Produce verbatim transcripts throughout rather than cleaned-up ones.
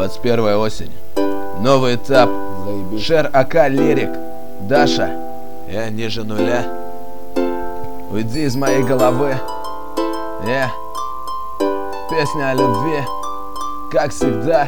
двадцать первая осень. Новый этап. Шер АК Лирик. Даша. Я ниже нуля. Уйди из моей головы. Я. Песня о любви. Как всегда.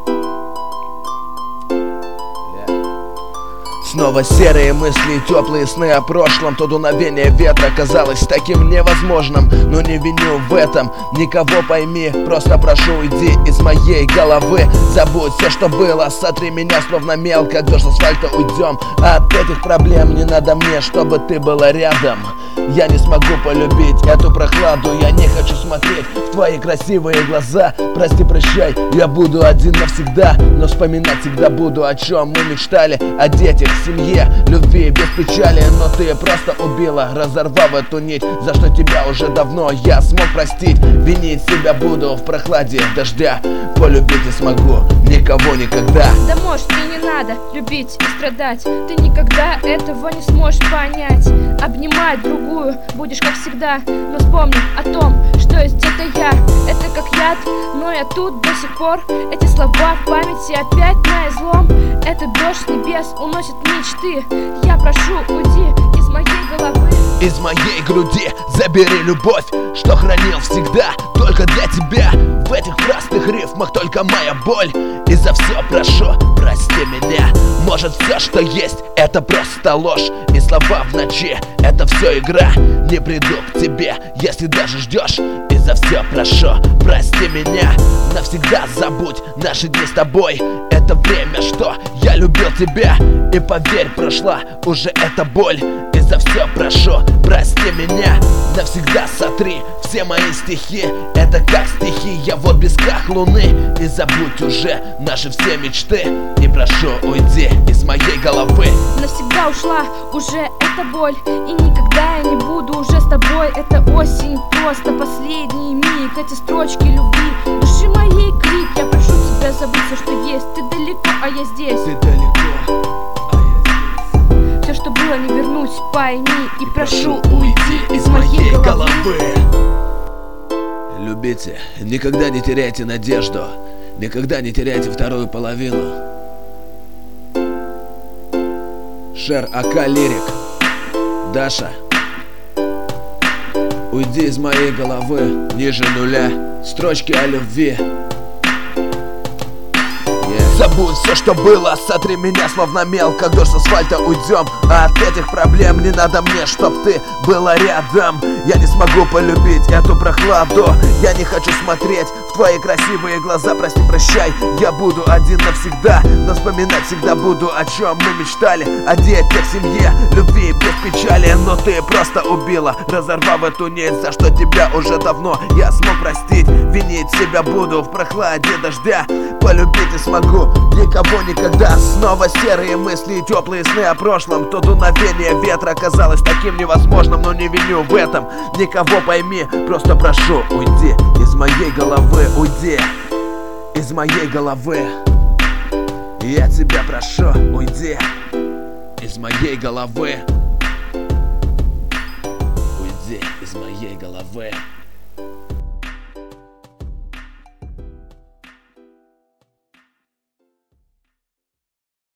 Снова серые мысли и теплые сны о прошлом. То дуновение ветра казалось таким невозможным. Но не виню в этом никого, пойми. Просто прошу, уйди из моей головы. Забудь все, что было, сотри меня словно мел. Как дождь с асфальта уйдем. А от этих проблем не надо мне, чтобы ты была рядом. Я не смогу полюбить эту прохладу. Я не хочу смотреть в твои красивые глаза. Прости, прощай, я буду один навсегда. Но вспоминать всегда буду, о чем мы мечтали. О детях, семье, любви без печали. Но ты просто убила, разорвав эту нить. За что тебя уже давно я смог простить. Винить себя буду в прохладе дождя. Полюбить не смогу никого никогда. Да может мне не надо любить и страдать. Ты никогда этого не сможешь понять. Обнимать другую будешь как всегда. Но вспомни о том, что есть где-то я. Это как яд, но я тут до сих пор. Эти слова в памяти опять на излом. Этот дождь с небес уносит мечты. Я прошу, уйди из моей головы. Из моей груди забери любовь, что хранил всегда только для тебя. В этих простых рифмах только моя боль. И за все прошу, прости меня. Может, все, что есть, это просто ложь. И слова в ночи, это все игра. Не приду к тебе, если даже ждешь. И за все прошу, прости меня. Навсегда забудь наши дни с тобой. Это время, что я любил тебя. И поверь, прошла уже эта боль. И за все прошу, прости меня. Навсегда сотри все мои стихи. Это как стихия в отблесках луны. И забудь уже наши все мечты. И прошу, уйди из моей головы. Навсегда ушла уже эта боль. И никогда я не буду уже с тобой. Это осень, просто последний миг. Эти строчки любви, души моей крик. Я прошу тебя, забыть все, что есть. Ты далеко, а я здесь. Ты далеко, а я здесь. Все, что было, не вернуть, пойми. И прошу, прошу уйди из моей головы. Любите, никогда не теряйте надежду. Никогда не теряйте вторую половину. Шер АК Лирик. Даша. Уйди из моей головы, ниже нуля. Строчки о любви. Забудь все, что было, сотри меня словно мел. Как дождь с асфальта уйдем. А от этих проблем не надо мне, чтоб ты была рядом. Я не смогу полюбить эту прохладу. Я не хочу смотреть в твои красивые глаза. Прости, прощай, я буду один навсегда. Но вспоминать всегда буду, о чем мы мечтали. О детях, семье, любви без печали. Но ты просто убила, разорвав эту нить. За что тебя уже давно я смог простить. Винить себя буду в прохладе дождя. Полюбить не смогу никого никогда. Снова серые мысли и теплые сны о прошлом. То дуновение ветра казалось таким невозможным. Но не виню в этом никого, пойми. Просто прошу, уйди из моей головы. Уйди из моей головы. Я тебя прошу, уйди из моей головы. Уйди из моей головы.